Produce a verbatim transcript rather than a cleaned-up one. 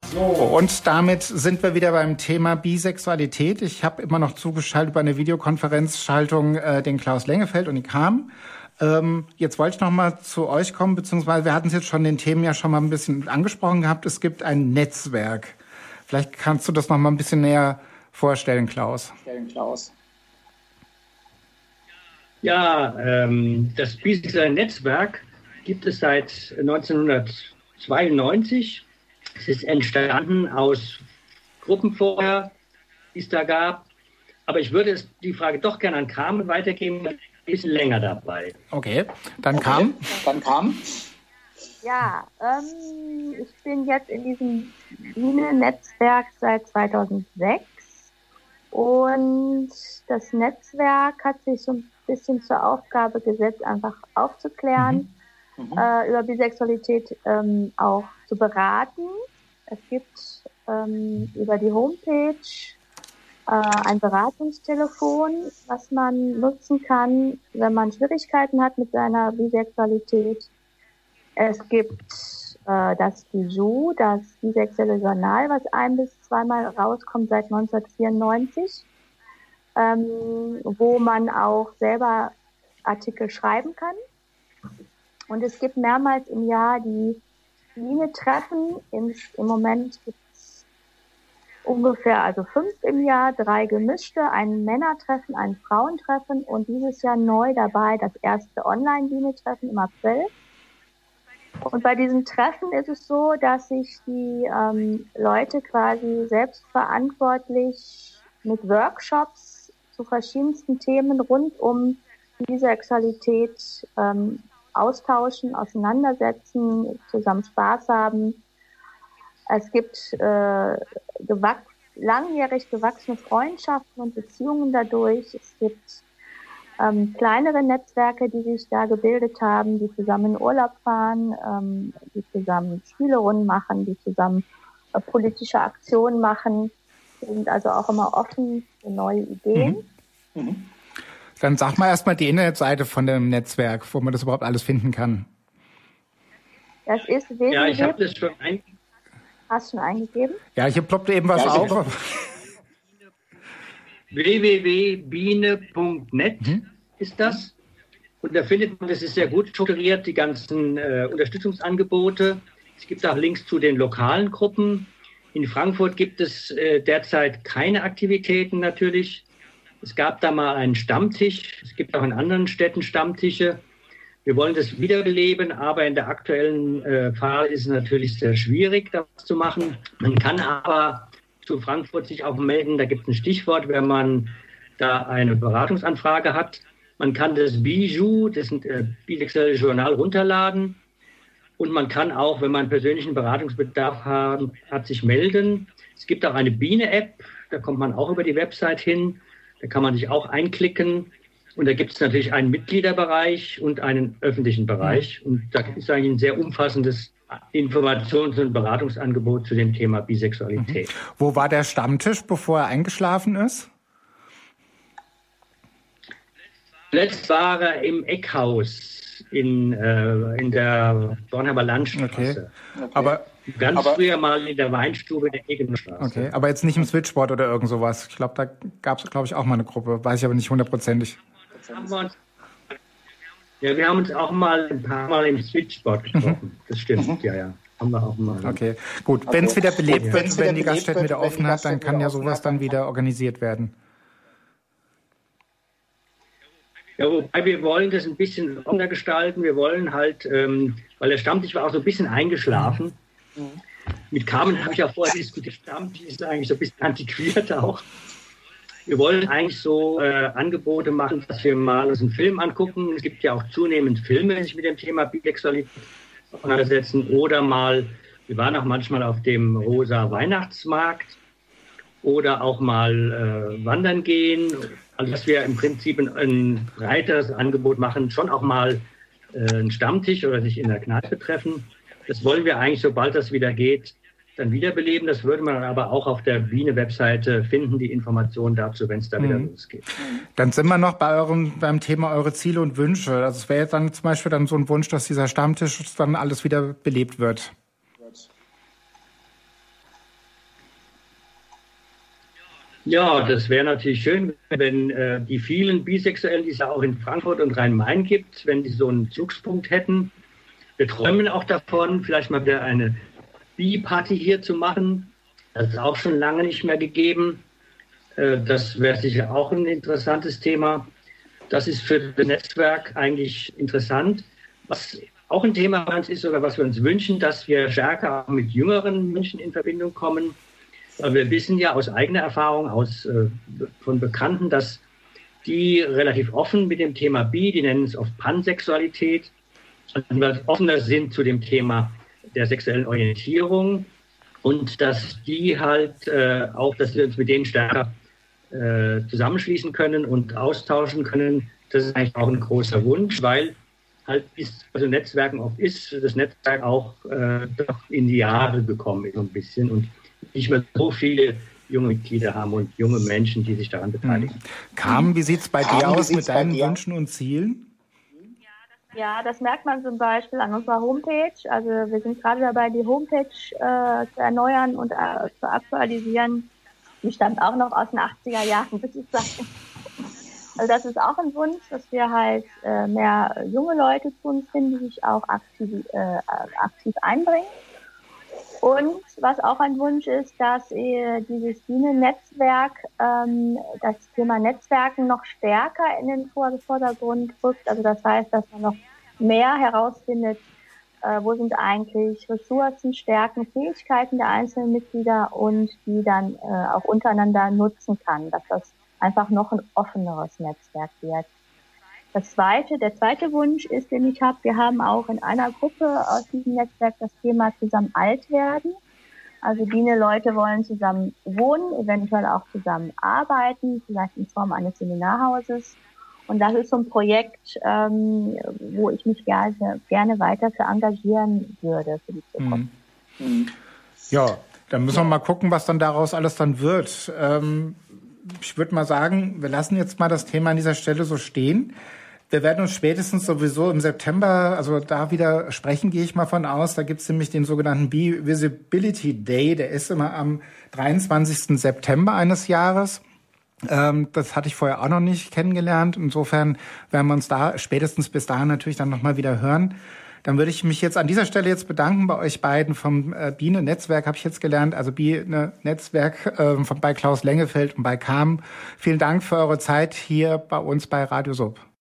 So, und damit sind wir wieder beim Thema Bisexualität. Ich habe immer noch zugeschaltet über eine Videokonferenzschaltung äh, den Klaus Lengefeld und die kam. Ähm, jetzt wollte ich noch mal zu euch kommen, beziehungsweise wir hatten es jetzt schon den Themen ja schon mal ein bisschen angesprochen gehabt. Es gibt ein Netzwerk. Vielleicht kannst du das noch mal ein bisschen näher vorstellen, Klaus. Klaus. Ja, ähm, das bisexuelle Netzwerk gibt es seit neunzehnhundertzweiundneunzig. Es ist entstanden aus Gruppen vorher, die es da gab. Aber ich würde es, die Frage doch gerne an Carmen weitergeben, ein bisschen länger dabei. Okay, dann okay. Carmen. Dann Carmen. Ja, ähm, ich bin jetzt in diesem Biene-Netzwerk seit zweitausendsechs. Und das Netzwerk hat sich so ein bisschen zur Aufgabe gesetzt, einfach aufzuklären, mhm. äh, über Bisexualität ähm, auch zu beraten. Es gibt ähm, über die Homepage äh, ein Beratungstelefon, was man nutzen kann, wenn man Schwierigkeiten hat mit seiner Bisexualität. Es gibt äh, das Bijou, das bisexuelle Journal, was ein- bis zweimal rauskommt seit neunzehnhundertvierundneunzig, ähm, wo man auch selber Artikel schreiben kann. Und es gibt mehrmals im Jahr die Biene-Treffen. Im, Im Moment gibt es ungefähr also fünf im Jahr, drei gemischte, ein Männertreffen, ein Frauentreffen und dieses Jahr neu dabei das erste Online-Biene-Treffen im April. Und bei diesen Treffen ist es so, dass sich die ähm, Leute quasi selbstverantwortlich mit Workshops zu verschiedensten Themen rund um Bisexualität ähm, austauschen, auseinandersetzen, zusammen Spaß haben. Es gibt äh, gewach- langjährig gewachsene Freundschaften und Beziehungen dadurch. Es gibt ähm, kleinere Netzwerke, die sich da gebildet haben, die zusammen in Urlaub fahren, ähm, die zusammen Spielerunden machen, die zusammen äh, politische Aktionen machen. Die sind also auch immer offen für neue Ideen. Mhm. Mhm. Dann sag mal erstmal die Internetseite von dem Netzwerk, wo man das überhaupt alles finden kann. Das ist w w w. Ja, ich habe das schon eingegeben. Hast du schon eingegeben? Ja, hier ploppte eben was ja, auf. w w w punkt biene punkt net mhm. ist das. Und da findet man, das ist sehr gut strukturiert, die ganzen äh, Unterstützungsangebote. Es gibt auch Links zu den lokalen Gruppen. In Frankfurt gibt es äh, derzeit keine Aktivitäten natürlich. Es gab da mal einen Stammtisch. Es gibt auch in anderen Städten Stammtische. Wir wollen das wiederbeleben, aber in der aktuellen äh, Phase ist es natürlich sehr schwierig, das zu machen. Man kann aber zu Frankfurt sich auch melden. Da gibt es ein Stichwort, wenn man da eine Beratungsanfrage hat. Man kann das Bijou, das äh, bisexuelle Journal, runterladen. Und man kann auch, wenn man persönlichen Beratungsbedarf haben, hat, sich melden. Es gibt auch eine Biene-App. Da kommt man auch über die Website hin. Da kann man sich auch einklicken. Und da gibt es natürlich einen Mitgliederbereich und einen öffentlichen Bereich. Und da ist eigentlich ein sehr umfassendes Informations- und Beratungsangebot zu dem Thema Bisexualität. Mhm. Wo war der Stammtisch, bevor er eingeschlafen ist? Letzt war er im Eckhaus in, äh, in der Bornheimer Landstraße. Okay. Okay. Aber Ganz aber, früher mal in der Weinstube in der Egenstraße. Okay, aber jetzt nicht im Switchboard oder irgend sowas. Ich glaube, da gab es, glaube ich, auch mal eine Gruppe. Weiß ich aber nicht hundertprozentig. Ja, wir haben uns auch mal ein paar Mal im Switchboard getroffen. Mhm. Das stimmt, mhm. ja, ja. Haben wir auch mal. Okay, gut. Wenn es wieder belebt ja. wird, wenn, wenn die Gaststätten wieder offen hat, dann kann ja sowas dann wieder organisiert werden. Ja, wobei wir wollen das ein bisschen untergestalten. Wir wollen halt, ähm, weil der Stammtisch war auch so ein bisschen eingeschlafen. Mhm. Mit Carmen habe ich ja vorher diskutiert, Stammtisch ist eigentlich so ein bisschen antiquiert auch. Wir wollen eigentlich so äh, Angebote machen, dass wir mal uns einen Film angucken. Es gibt ja auch zunehmend Filme, die sich mit dem Thema Bisexualität auseinandersetzen. Oder mal, wir waren auch manchmal auf dem Rosa Weihnachtsmarkt. Oder auch mal äh, wandern gehen. Also dass wir im Prinzip ein, ein breiteres Angebot machen, schon auch mal äh, einen Stammtisch oder sich in der Kneipe treffen. Das wollen wir eigentlich, sobald das wieder geht, dann wiederbeleben. Das würde man aber auch auf der Biene-Webseite finden, die Informationen dazu, wenn es da mhm. wieder losgeht. Dann sind wir noch bei eurem, beim Thema eure Ziele und Wünsche. Also es wäre jetzt dann zum Beispiel dann so ein Wunsch, dass dieser Stammtisch dann alles wieder belebt wird. Ja, das wäre natürlich schön, wenn äh, die vielen Bisexuellen, die es ja auch in Frankfurt und Rhein-Main gibt, wenn die so einen Zugspunkt hätten. Wir träumen auch davon, vielleicht mal wieder eine Bi-Party hier zu machen. Das ist auch schon lange nicht mehr gegeben. Äh, das wäre sicher auch ein interessantes Thema. Das ist für das Netzwerk eigentlich interessant. Was auch ein Thema bei uns ist oder was wir uns wünschen, dass wir stärker mit jüngeren Menschen in Verbindung kommen. Wir wissen ja aus eigener Erfahrung, aus, äh, von Bekannten, dass die relativ offen mit dem Thema Bi, die nennen es oft Pansexualität, offener sind zu dem Thema der sexuellen Orientierung und dass die halt äh, auch, dass wir uns mit denen stärker äh, zusammenschließen können und austauschen können. Das ist eigentlich auch ein großer Wunsch, weil halt, wie es bei so Netzwerken oft ist, das Netzwerk auch äh, doch in die Jahre gekommen ist so ein bisschen und nicht mehr so viele junge Mitglieder haben und junge Menschen, die sich daran beteiligen. Carmen, wie sieht es bei dir aus mit deinen Wünschen und Zielen? Ja, das merkt man zum Beispiel an unserer Homepage. Also wir sind gerade dabei, die Homepage äh, zu erneuern und äh, zu aktualisieren. Die stammt auch noch aus den achtziger Jahren, würde ich sagen. Also das ist auch ein Wunsch, dass wir halt äh, mehr junge Leute zu uns finden, die sich auch aktiv, äh, aktiv einbringen. Und was auch ein Wunsch ist, dass äh, dieses Bienennetzwerk ähm, das Thema Netzwerken noch stärker in den Vordergrund rückt. Also das heißt, dass man noch mehr herausfindet, äh, wo sind eigentlich Ressourcen, Stärken, Fähigkeiten der einzelnen Mitglieder und die dann äh, auch untereinander nutzen kann, dass das einfach noch ein offeneres Netzwerk wird. Das zweite, der zweite Wunsch ist, den ich habe, wir haben auch in einer Gruppe aus diesem Netzwerk das Thema zusammen alt werden. Also Biene-Leute wollen zusammen wohnen, eventuell auch zusammen arbeiten, vielleicht in Form eines Seminarhauses. Und das ist so ein Projekt, ähm, wo ich mich gerne, gerne weiter für engagieren würde für die Zukunft. Mhm. Ja, dann müssen wir mal gucken, was dann daraus alles dann wird. Ähm, ich würde mal sagen, wir lassen jetzt mal das Thema an dieser Stelle so stehen. Wir werden uns spätestens sowieso im September, also da wieder sprechen, gehe ich mal von aus. Da gibt's nämlich den sogenannten Bi-Visibility Day. Der ist immer am dreiundzwanzigsten September eines Jahres. Ähm, das hatte ich vorher auch noch nicht kennengelernt. Insofern werden wir uns da spätestens bis dahin natürlich dann nochmal wieder hören. Dann würde ich mich jetzt an dieser Stelle jetzt bedanken bei euch beiden vom äh, Biene-Netzwerk, habe ich jetzt gelernt, also Biene-Netzwerk äh, von bei Klaus Lengefeld und bei Carmen. Vielen Dank für eure Zeit hier bei uns bei Radio Sub.